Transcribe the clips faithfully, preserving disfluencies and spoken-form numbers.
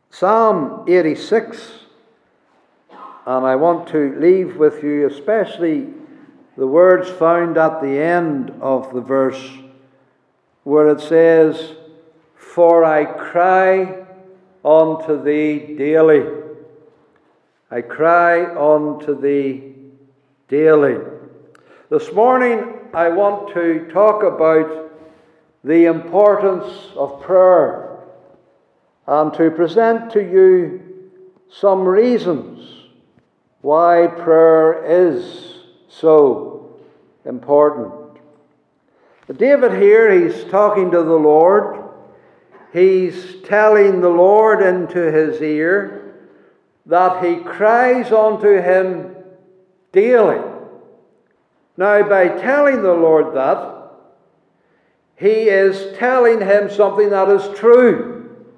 Psalm eighty-six, and I want to leave with you especially the words found at the end of the verse where it says, "For I cry unto thee daily. I cry unto thee daily." This morning I want to talk about the importance of prayer and to present to you some reasons why prayer is so important. David here, he's talking to the Lord. He's telling the Lord into his ear that he cries unto him daily. Now, by telling the Lord that, he is telling him something that is true.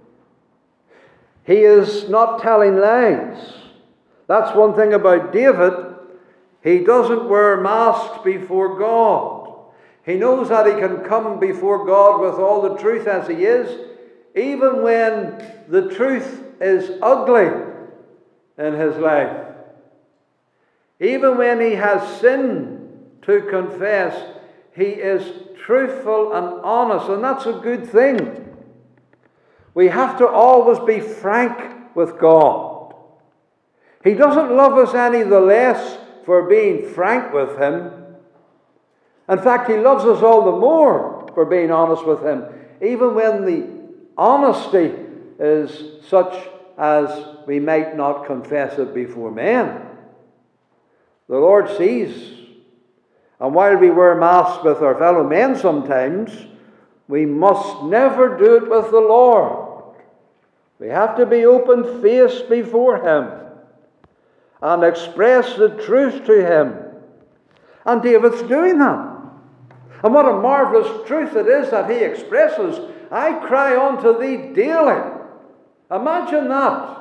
He is not telling lies. That's one thing about David. He doesn't wear masks before God. He knows that he can come before God with all the truth as he is, even when the truth is ugly in his life. Even when he has sin to confess, he is truthful and honest, and that's a good thing. We have to always be frank with God. He doesn't love us any the less for being frank with Him. In fact, He loves us all the more for being honest with Him, even when the honesty is such as we might not confess it before men. The Lord sees. And while we wear masks with our fellow men sometimes, we must never do it with the Lord. We have to be open-faced before Him and express the truth to Him. And David's doing that. And what a marvelous truth it is that he expresses. I cry unto thee daily. Imagine that.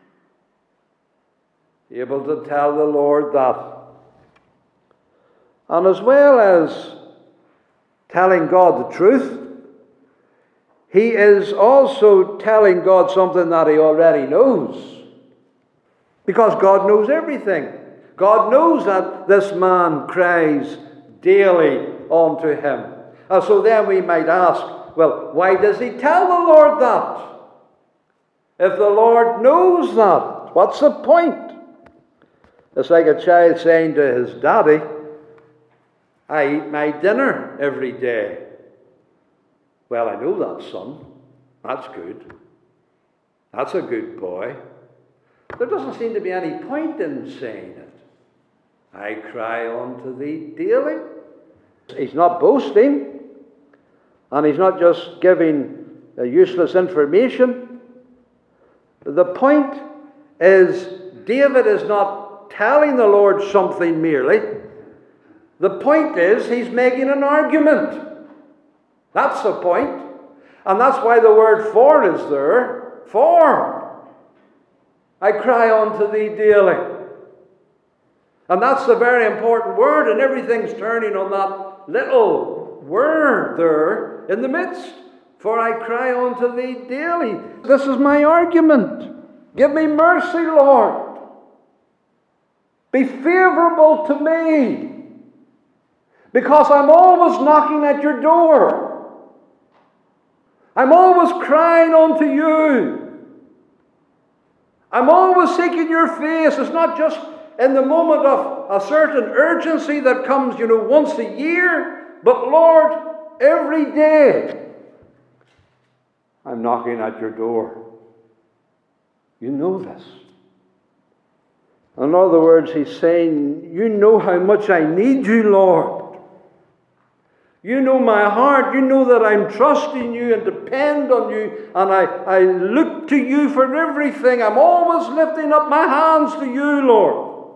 Able to tell the Lord that. And as well as telling God the truth, he is also telling God something that he already knows. Because God knows everything. God knows that this man cries daily unto him. And so then we might ask, well, why does he tell the Lord that? If the Lord knows that, what's the point? It's like a child saying to his daddy, I eat my dinner every day. Well, I know that, son. That's good. That's a good boy. There doesn't seem to be any point in saying it. I cry unto thee daily. He's not boasting, and he's not just giving uh, useless information. The point is, David is not telling the Lord something merely. The point is, he's making an argument. That's the point. And that's why the word for is there. For. I cry unto thee daily. And that's the very important word, and everything's turning on that little word there in the midst. For I cry unto thee daily. This is my argument. Give me mercy, Lord. Be favorable to me. Because I'm always knocking at your door. I'm always crying unto you. I'm always seeking your face. It's not just in the moment of a certain urgency that comes, you know, once a year. But Lord, every day I'm knocking at your door. You know this. In other words, he's saying, you know how much I need you, Lord. You know my heart. You know that I'm trusting you and depend on you. And I, I look to you for everything. I'm always lifting up my hands to you, Lord.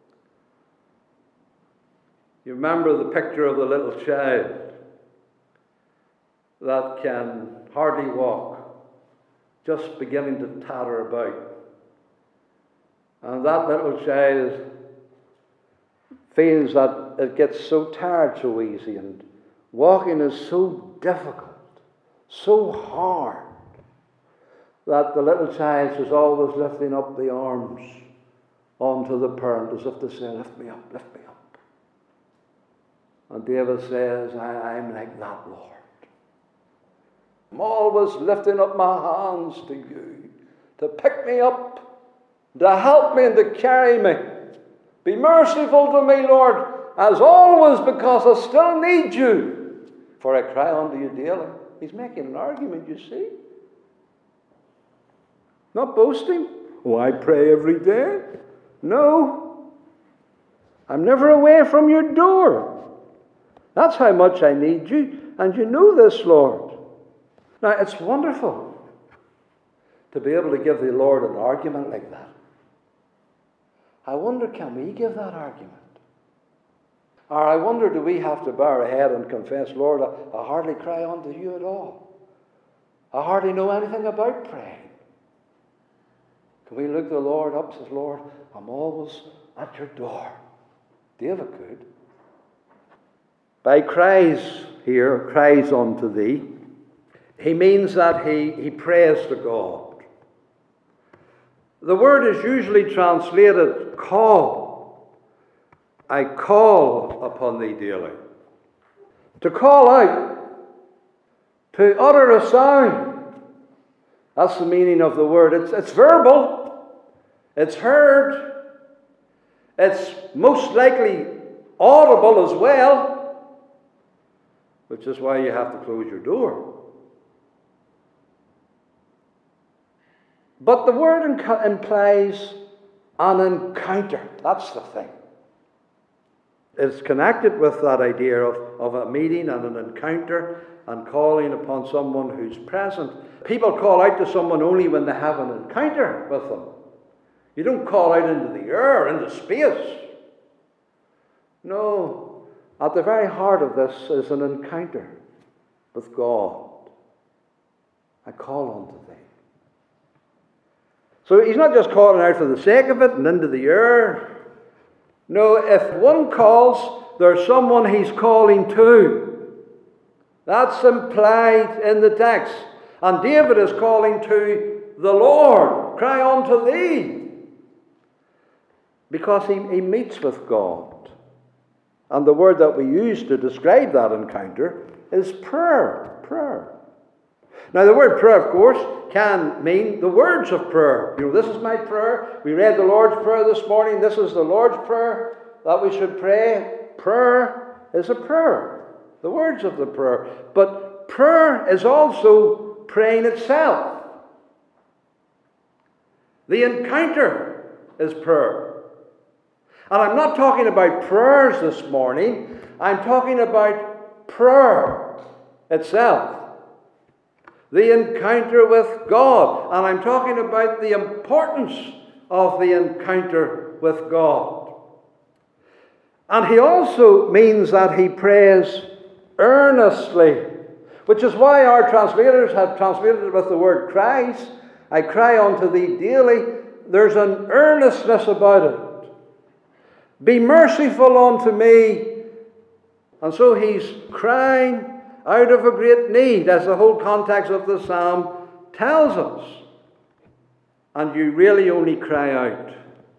You remember the picture of the little child that can hardly walk, just beginning to totter about. And that little child feels that it gets so tired so easy, and walking is so difficult, so hard, that the little child is always lifting up the arms onto the parent as if to say, lift me up, lift me up. And David says, I, I'm like that, Lord. I'm always lifting up my hands to you, to pick me up, to help me and to carry me. Be merciful to me, Lord, as always, because I still need you. For I cry unto you daily. He's making an argument, you see. Not boasting. Oh, I pray every day. No. I'm never away from your door. That's how much I need you. And you know this, Lord. Now, it's wonderful to be able to give the Lord an argument like that. I wonder, can we give that argument? Or I wonder, do we have to bow our head and confess, Lord, I, I hardly cry unto you at all. I hardly know anything about praying. Can we look the Lord up and say, Lord, I'm always at your door. David could. By cries here, cries unto thee, he means that he, he prays to God. The word is usually translated call. I call upon thee daily. To call out, to utter a sound. That's the meaning of the word. It's, it's verbal. It's heard. It's most likely audible as well, which is why you have to close your door. But the word inc- implies an encounter. That's the thing. It's connected with that idea of, of a meeting and an encounter and calling upon someone who's present. People call out to someone only when they have an encounter with them. You don't call out into the air, into space. No, at the very heart of this is an encounter with God. I call unto thee. So he's not just calling out for the sake of it and into the air. No, if one calls, there's someone he's calling to. That's implied in the text. And David is calling to the Lord. Cry unto thee. Because he, he meets with God. And the word that we use to describe that encounter is prayer. Prayer. Now the word prayer, of course, can mean the words of prayer. You know, this is my prayer. We read the Lord's Prayer this morning. This is the Lord's Prayer that we should pray. Prayer is a prayer. The words of the prayer. But prayer is also praying itself. The encounter is prayer. And I'm not talking about prayers this morning. I'm talking about prayer itself. The encounter with God. And I'm talking about the importance of the encounter with God. And he also means that he prays earnestly, which is why our translators have translated it with the word cries. I cry unto thee daily. There's an earnestness about it. Be merciful unto me. And so he's crying out of a great need, as the whole context of the psalm tells us. And you really only cry out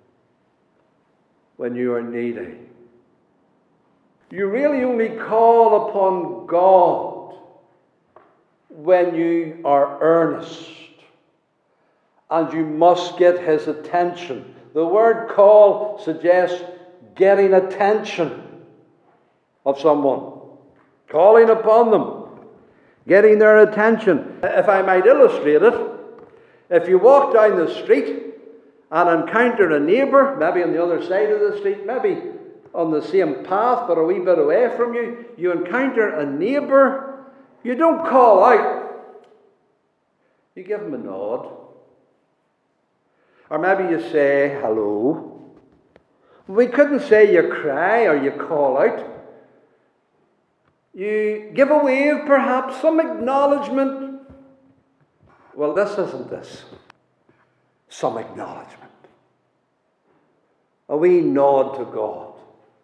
when you are needy. You really only call upon God when you are earnest. And you must get his attention. The word call suggests getting attention of someone. Calling upon them, getting their attention. If I might illustrate it, if you walk down the street and encounter a neighbour, maybe on the other side of the street, maybe on the same path but a wee bit away from you, you encounter a neighbour, you don't call out. You give them a nod. Or maybe you say hello. We couldn't say you cry or you call out. You give a wave, perhaps, some acknowledgement. Well, this isn't this. Some acknowledgement. A wee nod to God.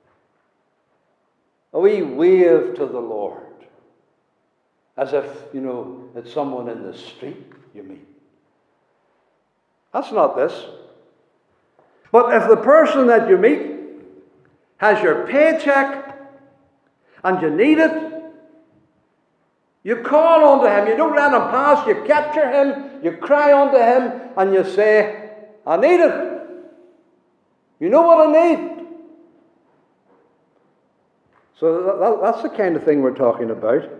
A wee wave to the Lord. As if, you know, it's someone in the street you meet. That's not this. But if the person that you meet has your paycheck and you need it, you call unto him. You don't let him pass. You capture him. You cry unto him and you say, I need it. You know what I need. So that, that's the kind of thing we're talking about.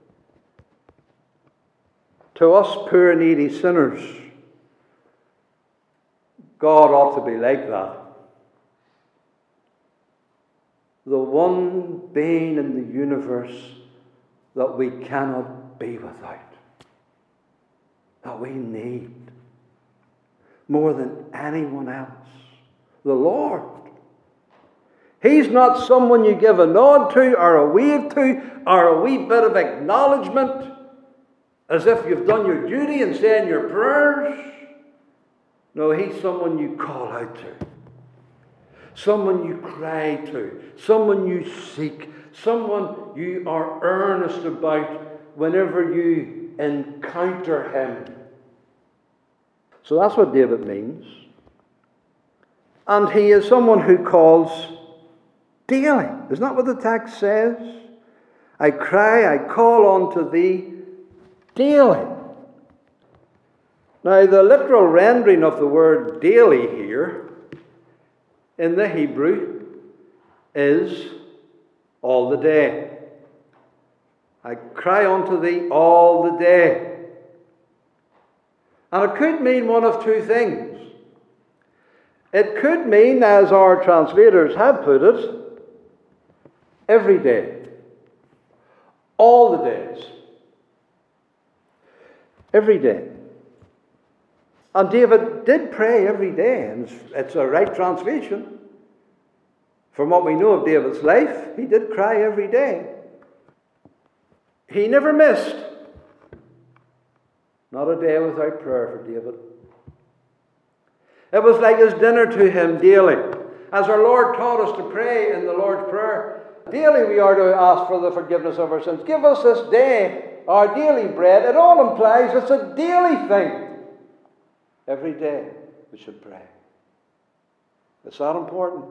To us poor needy sinners, God ought to be like that. The one being in the universe that we cannot be without. That we need more than anyone else. The Lord. He's not someone you give a nod to or a wave to or a wee bit of acknowledgement as if you've done your duty in saying your prayers. No, he's someone you call out to. Someone you cry to. Someone you seek. Someone you are earnest about whenever you encounter him. So that's what David means. And he is someone who calls daily. Isn't that what the text says? I cry, I call unto thee daily. Now, the literal rendering of the word daily here in the Hebrew is all the day. I cry unto thee all the day. And it could mean one of two things. It could mean, as our translators have put it, every day. All the days. Every day. And David did pray every day, and it's a right translation. From what we know of David's life, he did cry every day. He never missed. Not a day without prayer for David. It was like his dinner to him daily. As our Lord taught us to pray in the Lord's Prayer, daily we are to ask for the forgiveness of our sins. Give us this day our daily bread. It all implies it's a daily thing. Every day we should pray. It's that important.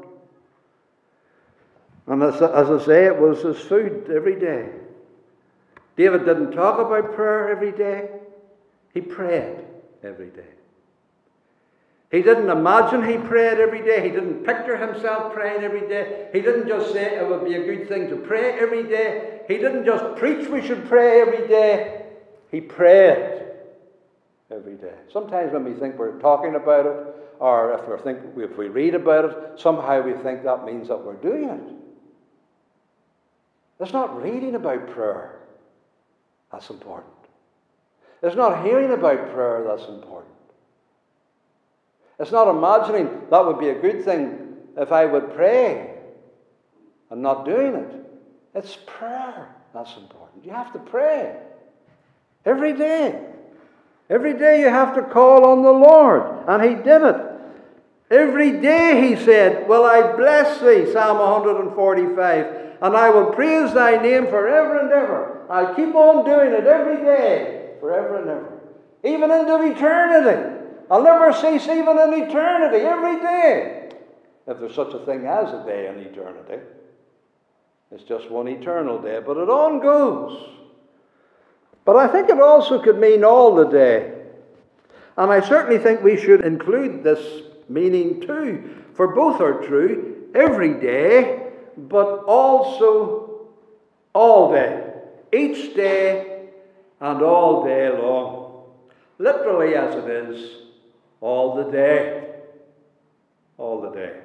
And as, as I say, it was his food every day. David didn't talk about prayer every day. He prayed every day. He didn't imagine he prayed every day. He didn't picture himself praying every day. He didn't just say it would be a good thing to pray every day. He didn't just preach we should pray every day. He prayed every day. Sometimes when we think we're talking about it, or if we think if we read about it, somehow we think that means that we're doing it. It's not reading about prayer that's important. It's not hearing about prayer that's important. It's not imagining that would be a good thing if I would pray and not doing it. It's prayer that's important. You have to pray every day. Every day you have to call on the Lord. And he did it. Every day he said, will I bless thee, Psalm one forty-five, and I will praise thy name forever and ever. I'll keep on doing it every day, forever and ever. Even into eternity. I'll never cease even in eternity, every day. If there's such a thing as a day in eternity. It's just one eternal day, but it on goes. But I think it also could mean all the day. And I certainly think we should include this meaning too. For both are true, every day, but also all day. Each day and all day long. Literally as it is, all the day. All the day.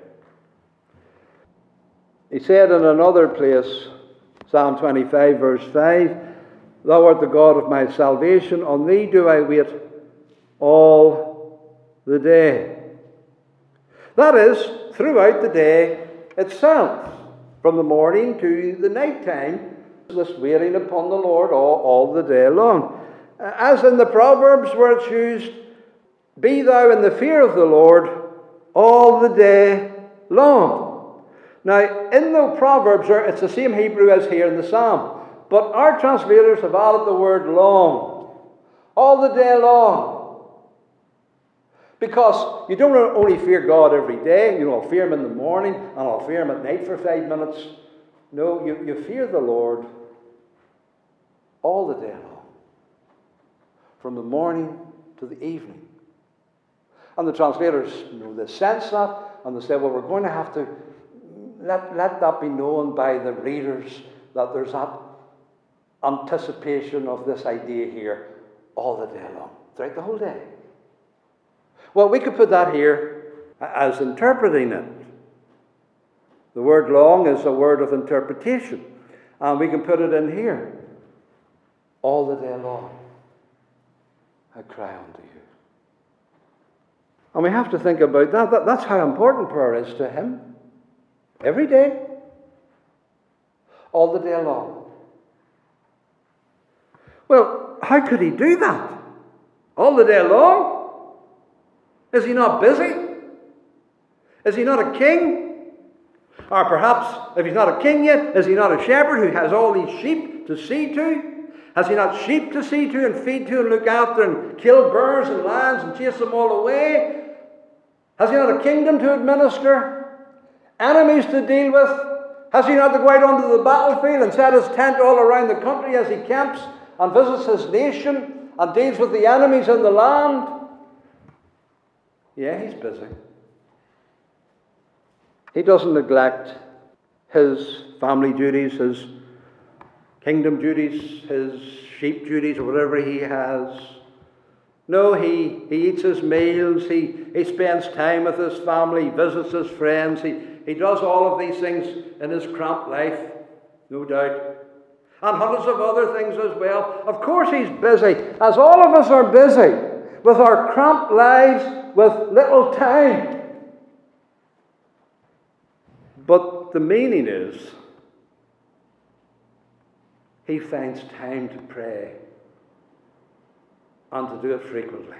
He said in another place, Psalm twenty-five, verse five, thou art the God of my salvation, on thee do I wait all the day. That is, throughout the day itself, from the morning to the night time, this waiting upon the Lord all, all the day long. As in the Proverbs where it's used, be thou in the fear of the Lord all the day long. Now, in the Proverbs, it's the same Hebrew as here in the Psalm. But our translators have added the word long. All the day long. Because you don't only fear God every day, you know, I'll fear Him in the morning and I'll fear Him at night for five minutes. No, you, you fear the Lord all the day long, from the morning to the evening. And the translators, you know, they sense that, and they say, well, we're going to have to let, let that be known by the readers, that there's that anticipation of this idea here all the day long, throughout the whole day. Well, we could put that here as interpreting it. The word long is a word of interpretation, and we can put it in here. All the day long, I cry unto you. And we have to think about that. that. That's how important prayer is to Him. Every day. All the day long. Well, how could He do that? All the day long? Is He not busy? Is He not a king? Or perhaps, if He's not a king yet, is He not a shepherd who has all these sheep to see to? Has He not sheep to see to and feed to and look after and kill bears and lions and chase them all away? Has He not a kingdom to administer? Enemies to deal with? Has He not to go out onto the battlefield and set His tent all around the country as He camps and visits His nation and deals with the enemies in the land? Yeah, He's busy. He doesn't neglect His family duties, His kingdom duties, His sheep duties, or whatever He has. No, he, he eats His meals, he, he spends time with His family, he visits His friends, he, he does all of these things in His cramped life, no doubt. And hundreds of other things as well. Of course He's busy, as all of us are busy, with our cramped lives, with little time. But the meaning is, He finds time to pray and to do it frequently.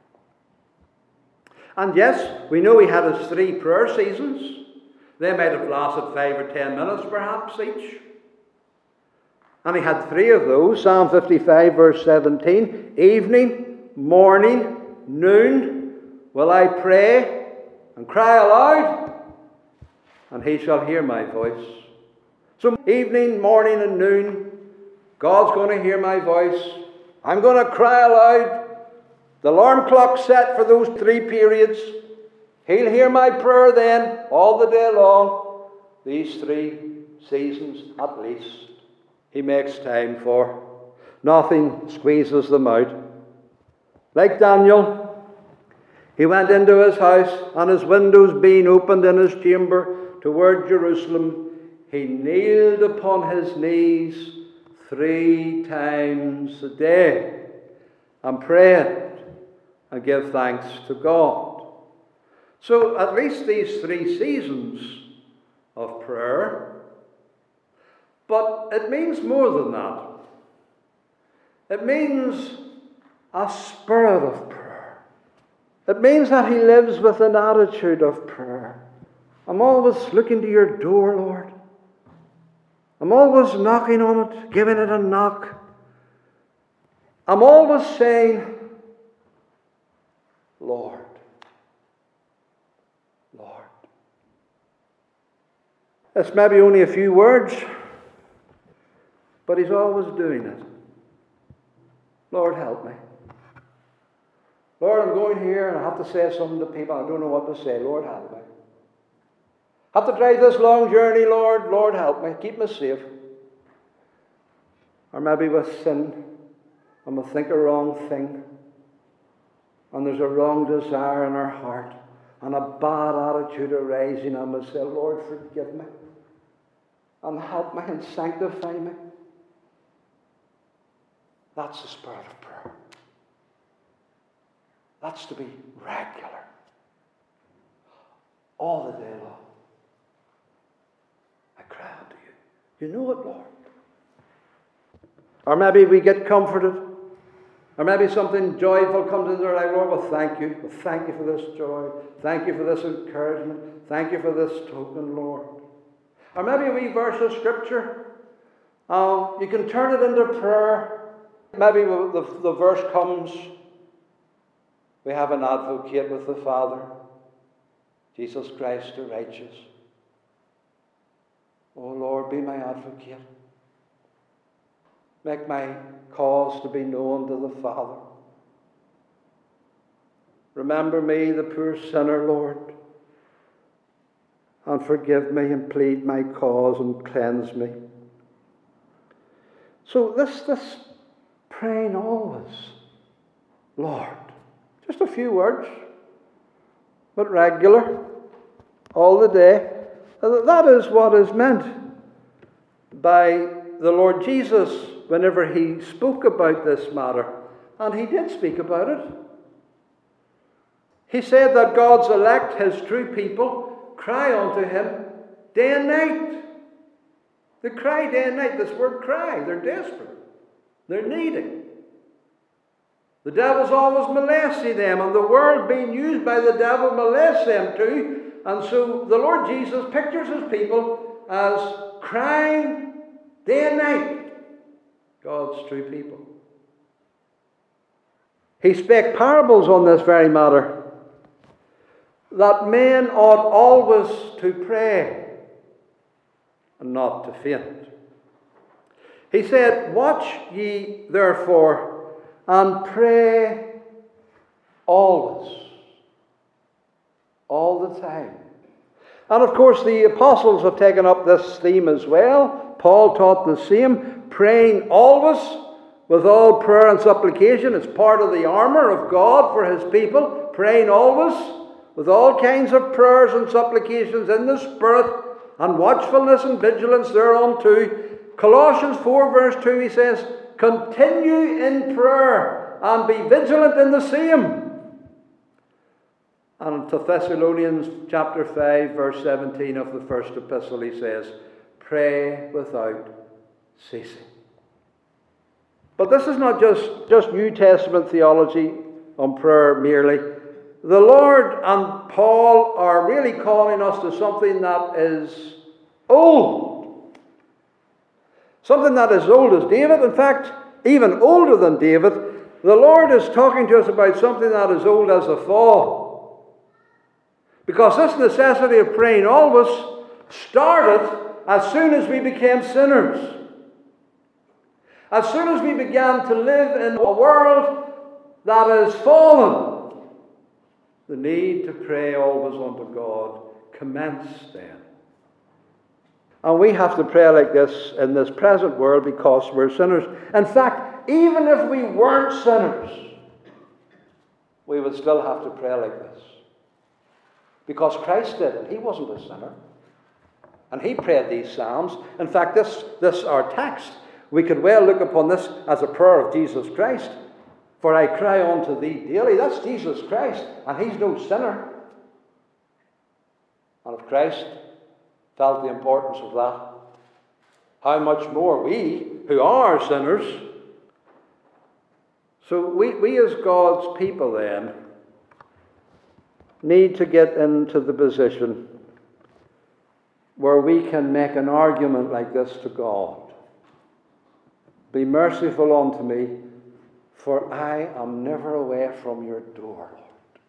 And yes, we know He had His three prayer seasons. They might have lasted five or ten minutes perhaps each. And He had three of those. Psalm fifty-five verse seventeen. Evening, morning, noon will I pray and cry aloud, and He shall hear my voice. So evening, morning and noon, God's going to hear my voice. I'm going to cry aloud. The alarm clock's set for those three periods. He'll hear my prayer then, all the day long. These three seasons at least, He makes time for. Nothing squeezes them out. Like Daniel, he went into his house, and his windows being opened in his chamber toward Jerusalem, he kneeled upon his knees three times a day and prayed and gave thanks to God. So at least these three seasons of prayer. But it means more than that. It means a spirit of prayer. It means that he lives with an attitude of prayer. I'm always looking to your door, Lord. I'm always knocking on it, giving it a knock. I'm always saying, Lord, Lord. It's maybe only a few words, but he's always doing it. Lord, help me. Lord, I'm going here and I have to say something to people. I don't know what to say. Lord, help me. I have to drive this long journey, Lord. Lord, help me. Keep me safe. Or maybe with sin, and we think a wrong thing, and there's a wrong desire in our heart, and a bad attitude arising, and we say, Lord, forgive me, and help me, and sanctify me. That's the spirit of prayer. That's to be regular, all the day long. I cry unto you. You know it, Lord. Or maybe we get comforted. Or maybe something joyful comes into our life. Lord, well, thank you. Well, thank you for this joy. Thank you for this encouragement. Thank you for this token, Lord. Or maybe a wee verse of Scripture. Um, you can turn it into prayer. Maybe the, the verse comes, We have an advocate with the Father, Jesus Christ the righteous. O Lord, be my advocate. Make my cause to be known to the Father. Remember me, the poor sinner, Lord, and forgive me and plead my cause and cleanse me. So this, this praying always, Lord, just a few words, but regular, all the day. That is what is meant by the Lord Jesus whenever he spoke about this matter. And he did speak about it. He said that God's elect, his true people, cry unto him day and night. They cry day and night. This word cry. They're desperate. They're needy. The devil's always molesting them, and the world being used by the devil molests them too. And so the Lord Jesus pictures his people as crying day and night. God's true people. He spake parables on this very matter, that men ought always to pray and not to faint. He said, watch ye therefore and pray always. All the time. And of course the apostles have taken up this theme as well. Paul taught the same, praying always with all prayer and supplication. It's part of the armour of God for his people, praying always with all kinds of prayers and supplications in the Spirit, and watchfulness and vigilance thereunto. Colossians four verse two, he says, continue in prayer and be vigilant in the same. And to Thessalonians chapter five verse seventeen of the first epistle, he says, pray without ceasing. But this is not just, just New Testament theology on prayer merely. The Lord and Paul are really calling us to something that is old. Something that is old as David. In fact, even older than David. The Lord is talking to us about something that is old as the fall. Because this necessity of praying always started as soon as we became sinners. As soon as we began to live in a world that is fallen, the need to pray always unto God commenced then. And we have to pray like this in this present world because we're sinners. In fact, even if we weren't sinners, we would still have to pray like this. Because Christ did it. He wasn't a sinner. And he prayed these psalms. In fact, this, this our text, we could well look upon this as a prayer of Jesus Christ. For I cry unto thee daily. That's Jesus Christ. And he's no sinner. And if Christ felt the importance of that, how much more we, who are sinners. So we, we as God's people then need to get into the position where we can make an argument like this to God. Be merciful unto me, for I am never away from your door, Lord.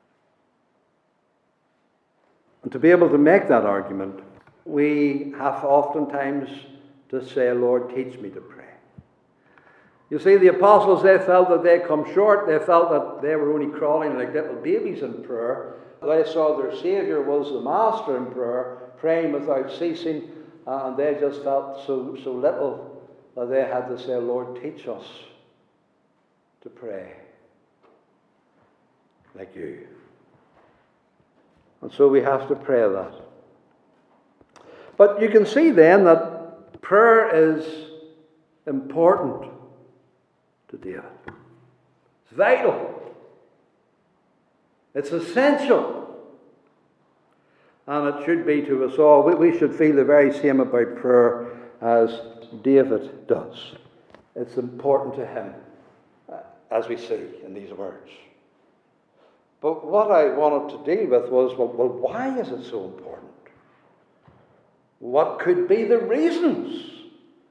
And to be able to make that argument, we have oftentimes to say, Lord, teach me to pray. You see, the apostles, they felt that they come short. They felt that they were only crawling like little babies in prayer. They saw their Saviour was the master in prayer, praying without ceasing, and they just felt so, so little that they had to say, Lord, teach us to pray like you. And so we have to pray that. But you can see then that prayer is important to David. It's vital. It's essential. And it should be to us all. We, we should feel the very same about prayer as David does. It's important to him, uh, as we see in these words. But what I wanted to deal with was, well, well, why is it so important? What could be the reasons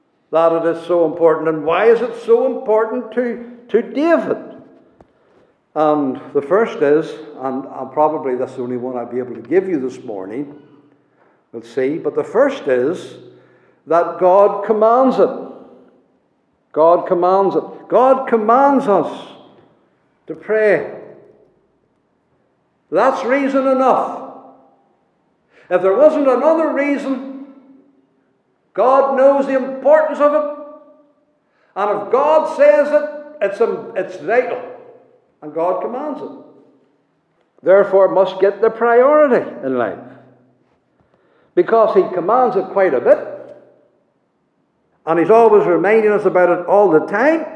that it is so important? And why is it so important to, to David? And the first is, and, and probably that's the only one I'll be able to give you this morning, we'll see, but the first is that God commands it. God commands it. God commands us to pray. That's reason enough. If there wasn't another reason, God knows the importance of it. And if God says it, it's, a, it's vital. And God commands it. Therefore, it must get the priority in life. Because He commands it quite a bit. And He's always reminding us about it all the time.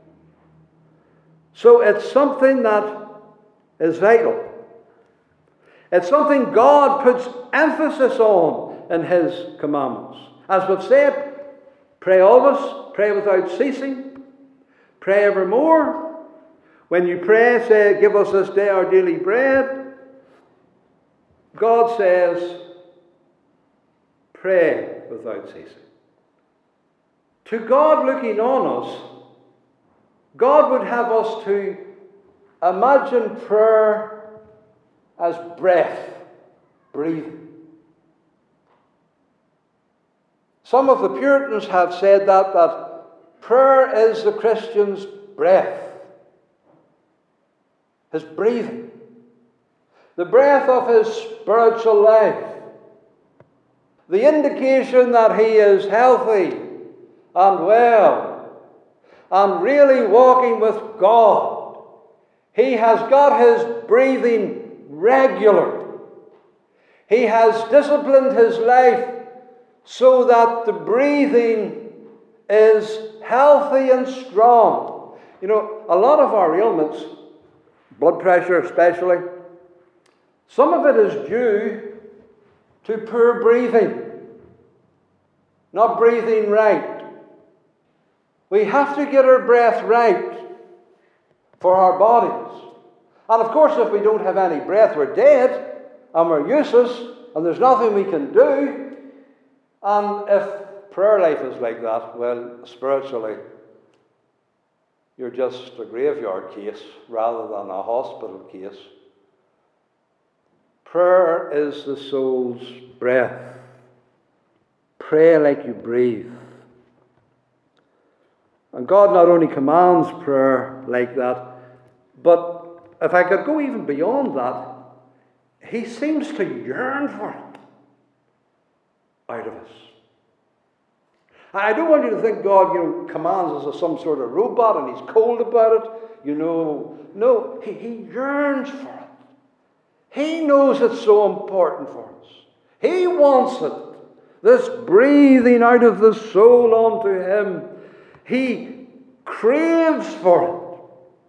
So it's something that is vital. It's something God puts emphasis on in His commandments. As we've said, pray always, pray without ceasing, pray evermore. When you pray, say, give us this day our daily bread. God says, pray without ceasing. To God looking on us, God would have us to imagine prayer as breath, breathing. Some of the Puritans have said that, that prayer is the Christian's breath. His breathing, the breath of his spiritual life, the indication that he is healthy and well and really walking with God. He has got his breathing regular. He has disciplined his life so that the breathing is healthy and strong. You know, a lot of our ailments, blood pressure especially, some of it is due to poor breathing, not breathing right. We have to get our breath right for our bodies. And of course, if we don't have any breath, we're dead and we're useless and there's nothing we can do. And if prayer life is like that, well, spiritually, you're just a graveyard case rather than a hospital case. Prayer is the soul's breath. Pray like you breathe. And God not only commands prayer like that, but if I could go even beyond that, He seems to yearn for it out of us. I don't want you to think God, you know, commands us as some sort of robot and He's cold about it. You know, no, He, he yearns for it. He knows it's so important for us. He wants it. This breathing out of the soul onto Him. He craves for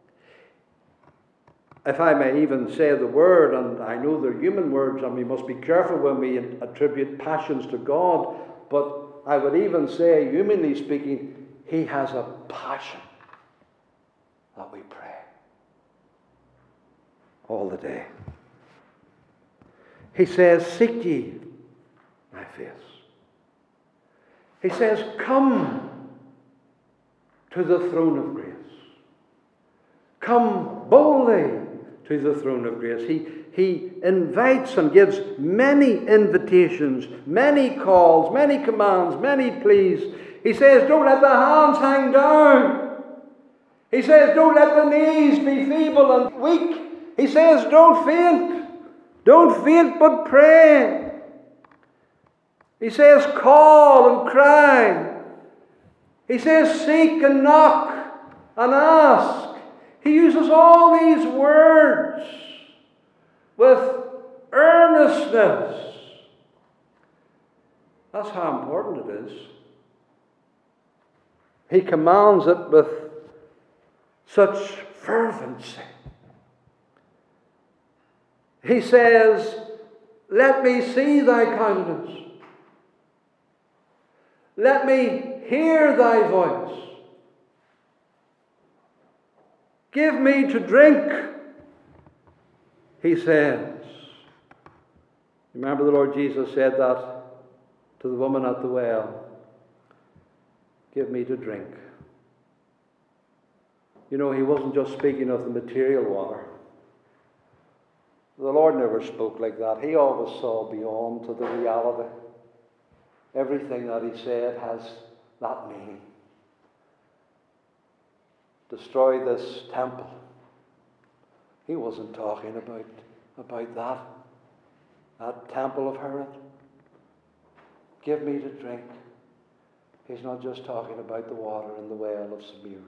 it. If I may even say the word, and I know they're human words, and we must be careful when we attribute passions to God, but I would even say, humanly speaking, He has a passion that we pray all the day. He says, seek ye my face. He says, come to the throne of grace. Come boldly to the throne of grace. He, he invites and gives many invitations, many calls, many commands, many pleas. He says, don't let the hands hang down. He says, don't let the knees be feeble and weak. He says, don't faint. Don't faint, but pray. He says, call and cry. He says, seek and knock and ask. He uses all these words with earnestness. That's how important it is. He commands it with such fervency. He says, let me see thy countenance. Let me hear thy voice. Give me to drink, he says. Remember the Lord Jesus said that to the woman at the well. Give me to drink. You know, he wasn't just speaking of the material water. The Lord never spoke like that. He always saw beyond to the reality. Everything that he said has that meaning. Destroy this temple. He wasn't talking about, about that. That temple of Herod. Give me to drink. He's not just talking about the water in the well of Samaria.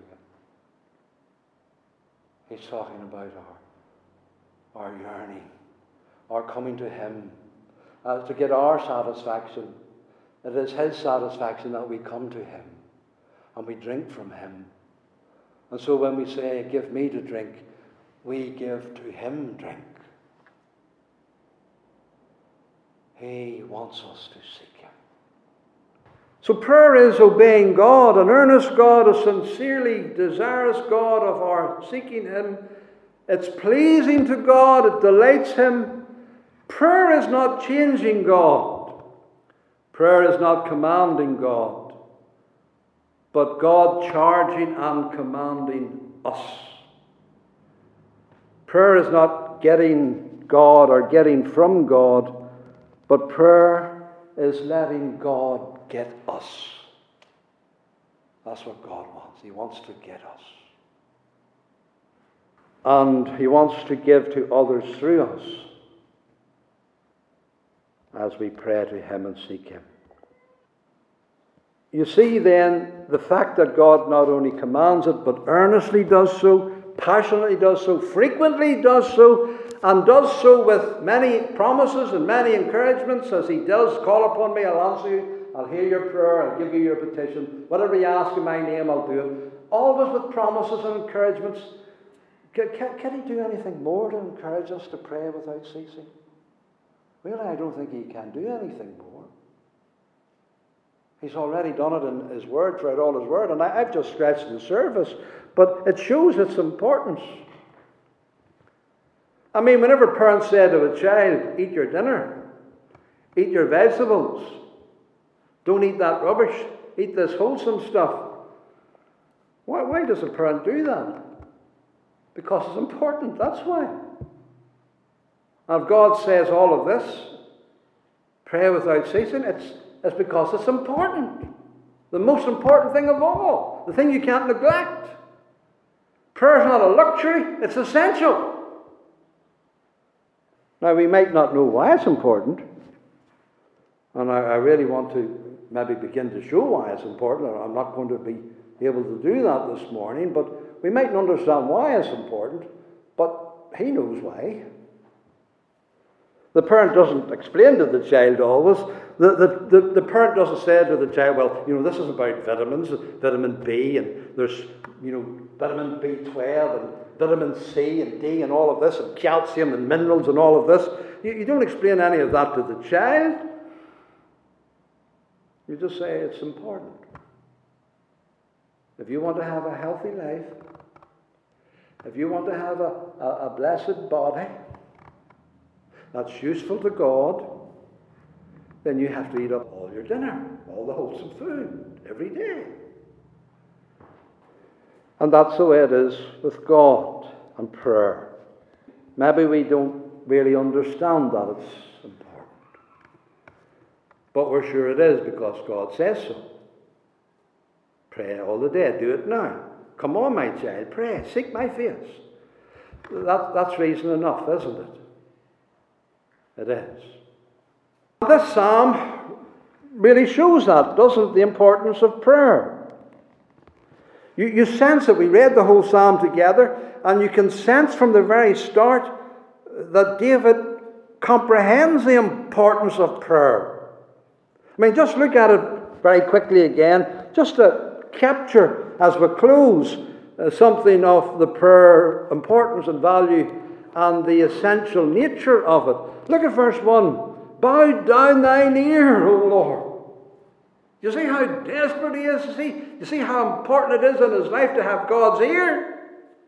He's talking about our, our yearning, our coming to him, uh, to get our satisfaction. It is his satisfaction that we come to him and we drink from him. And so when we say, give me to drink, we give to him drink. He wants us to seek him. So prayer is obeying God, an earnest God, a sincerely desirous God of our seeking him. It's pleasing to God, it delights him. Prayer is not changing God. Prayer is not commanding God, but God charging and commanding us. Prayer is not getting God or getting from God, but prayer is letting God get us. That's what God wants. He wants to get us. And he wants to give to others through us as we pray to him and seek him. You see then the fact that God not only commands it, but earnestly does so, passionately does so, frequently does so, and does so with many promises and many encouragements, as he does, call upon me, I'll answer you, I'll hear your prayer, I'll give you your petition, whatever you ask in my name, I'll do it. Always with promises and encouragements. Can, can, can he do anything more to encourage us to pray without ceasing? Really, I don't think he can do anything more. He's already done it in his word, throughout all his word, and I, I've just scratched the surface, but it shows its importance. I mean, whenever parents say to a child, eat your dinner, eat your vegetables, don't eat that rubbish, eat this wholesome stuff. Why, why does a parent do that? Because it's important, that's why. And if God says all of this, pray without ceasing, it's, it's because it's important. The most important thing of all, the thing you can't neglect. Prayer is not a luxury, it's essential. Now, we might not know why it's important, and I, I really want to maybe begin to show why it's important. I'm not going to be able to do that this morning, but we mightn't understand why it's important, but he knows why. The parent doesn't explain to the child always. The, the, the, the parent doesn't say to the child, well, you know, this is about vitamins, vitamin B, and there's, you know, vitamin B twelve, and vitamin C and D and all of this, and calcium and minerals and all of this. You, you don't explain any of that to the child. You just say it's important. If you want to have a healthy life, if you want to have a, a, a blessed body that's useful to God, then you have to eat up all your dinner, all the wholesome food, every day. And that's the way it is with God and prayer. Maybe we don't really understand that it's important. But we're sure it is because God says so. Pray all the day. Do it now. Come on, my child. Pray. Seek my face. That, that's reason enough, isn't it? It is. This psalm really shows that, doesn't it? The importance of prayer. You, you sense it. We read the whole psalm together, and you can sense from the very start that David comprehends the importance of prayer. I mean, just look at it very quickly again, just to capture, as we close, uh, something of the prayer importance and value and the essential nature of it. Look at verse one. Bow down thine ear, O Lord. You see how desperate he is? You see, you see how important it is in his life to have God's ear?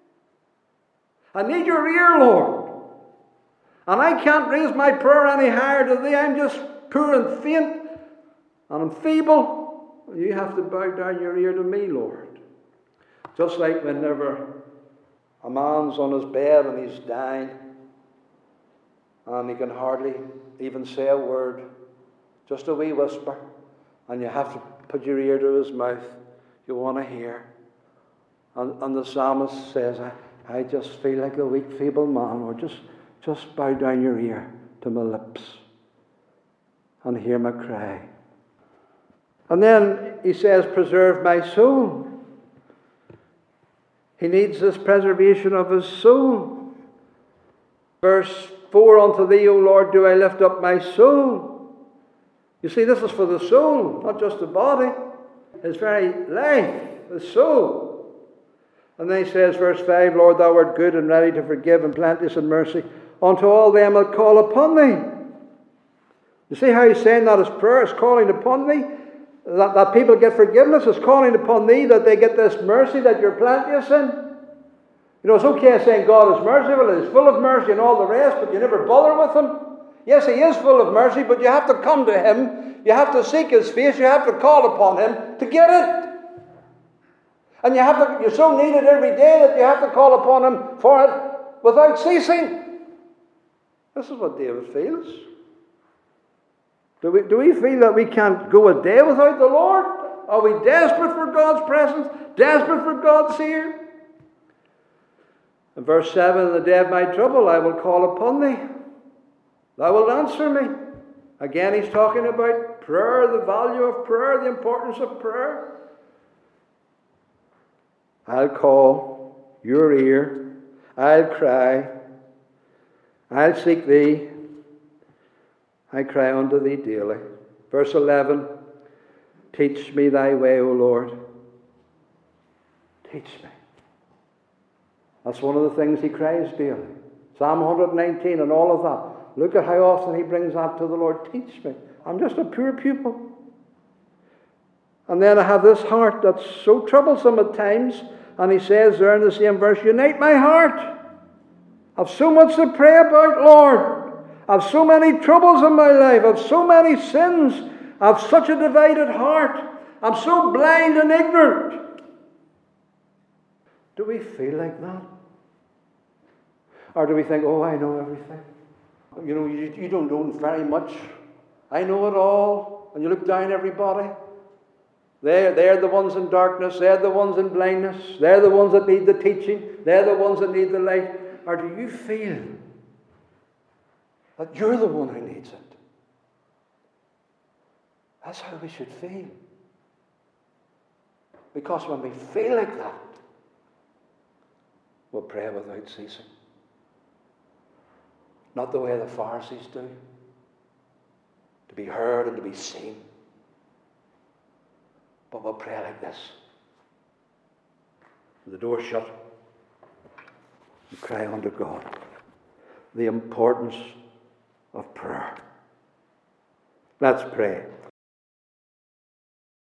I need your ear, Lord. And I can't raise my prayer any higher to thee. I'm just poor and faint, and I'm feeble. You have to bow down your ear to me, Lord. Just like whenever A man's on his bed and he's dying, and he can hardly even say a word, just a wee whisper, and you have to put your ear to his mouth. You want to hear. And, and the psalmist says, I, I just feel like a weak, feeble man, or just, just bow down your ear to my lips and hear my cry. And then he says, preserve my soul. He needs this preservation of his soul. Verse four, unto thee, O Lord, do I lift up my soul. You see, this is for the soul, not just the body. His very life, his soul. And then he says, verse five, Lord, thou art good and ready to forgive and plenteous in mercy unto all them that call upon thee. You see how he's saying that his prayer is calling upon thee? That, that people get forgiveness is calling upon thee, that they get this mercy that you're plenteous in. You know, it's okay saying God is merciful, He's full of mercy and all the rest, but you never bother with Him. Yes, He is full of mercy, but you have to come to Him. You have to seek His face. You have to call upon Him to get it. And you have to, you so need it every day that you have to call upon Him for it without ceasing. This is what David feels. Do we, do we feel that we can't go a day without the Lord? Are we desperate for God's presence? Desperate for God's ear? In verse seven, in the day of my trouble I will call upon thee. Thou wilt answer me. Again he's talking about prayer, the value of prayer, the importance of prayer. I'll call your ear. I'll cry. I'll seek thee. I cry unto thee daily. Verse eleven, teach me thy way, O Lord. Teach me. That's one of the things he cries daily. Psalm one nineteen and all of that. Look at how often he brings that to the Lord. Teach me. I'm just a poor pupil. And then I have this heart that's so troublesome at times. And he says there in the same verse, unite my heart. I've so much to pray about, Lord. I've so many troubles in my life. I've so many sins. I've such a divided heart. I'm so blind and ignorant. Do we feel like that? Or do we think, oh, I know everything? You know, you, you don't know very much. I know it all. And you look down everybody. They're, they're the ones in darkness. They're the ones in blindness. They're the ones that need the teaching. They're the ones that need the light. Or do you feel that you're the one who needs it? That's how we should feel. Because when we feel like that, we'll pray without ceasing. Not the way the Pharisees do. To be heard and to be seen. But we'll pray like this. With the door shut. And cry unto God. The importance of prayer. Let's pray.